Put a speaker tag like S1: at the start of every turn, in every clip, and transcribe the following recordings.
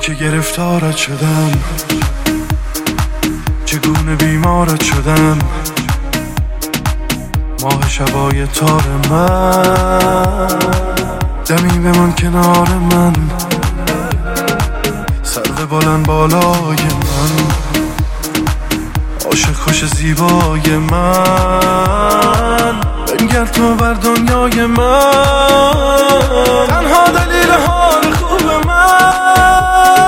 S1: که گرفتارت شدم، چگونه بیمارت شدم. ماه شبای تار من، دمی بمان کنار من، سرو بلند بالای من، عاشق خوش زیبای من، بنگر تو بر دنیای من، تنها دلیل حال خوب من.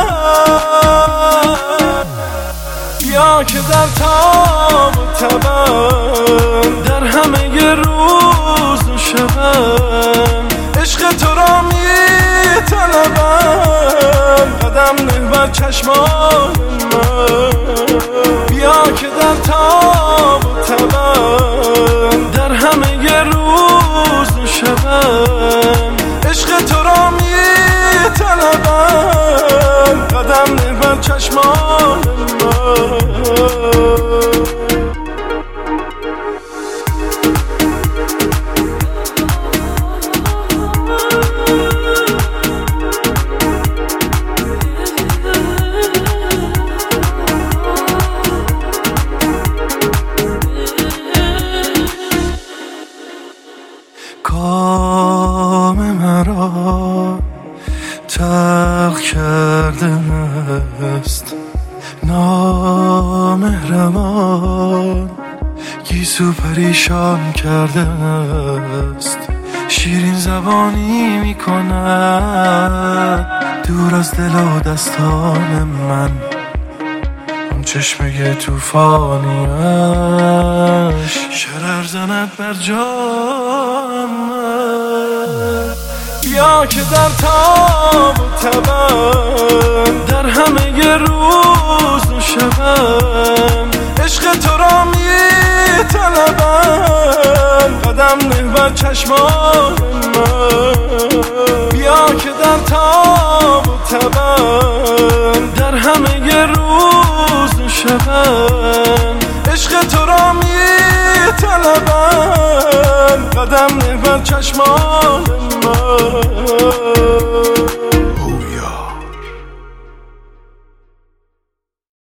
S1: بیا که در تاب و تبم، در همه روز و شبم، عشق تو را می طلبم، قدم نه بر چشمان من. بیا که در تاب و تبم، در همه روز و شبم، عشق تو را می طلبم، قدم نه بر چشمان من. کام مرا تلخ کرده است، نامهربان گیسو پریشان کرده است. شیرین زبانی می کند دور از دل و دستان من، اون چشمه توفانیش شرر زند بر جان من. بیا که در تاب و تبم، در همه روز و شبم، عشق تو را می طلبم، قدم نه بر چشمان من. بیا که در تاب و تبم، در همه روز و شبم، عشق تو را می طلبم، قدم نه بر چشمان من.